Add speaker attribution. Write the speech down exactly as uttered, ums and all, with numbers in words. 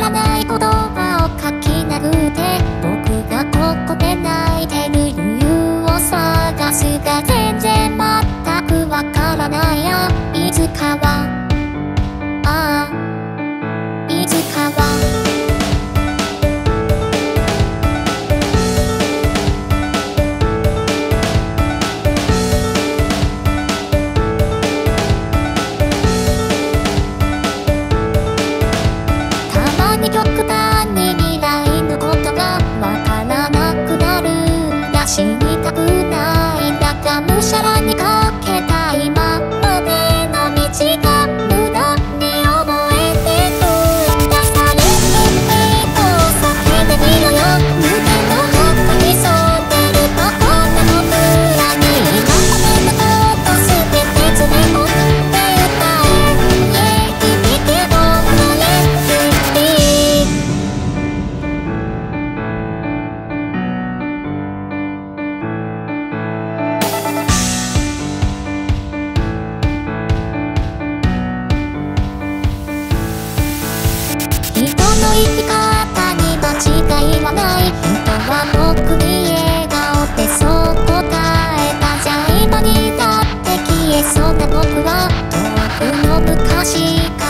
Speaker 1: らない言葉を書き殴って僕がここで泣いてる理由を探すが全然全くわからないよ。いつかはああいつかは極端に未来のことがわからなくなるんだ。死にたくないんだがむしゃらにかけた今までの道が無駄に思えてくんだ。されると叫んでみろよ。胸の中に潜んでるバカな僕らに今までのことすべて詰め込んで歌え。響けどなれ人の生き方に間違いはない。人は僕に笑顔でそう答えた。じゃあ今にだって消えそうな僕は遠くの昔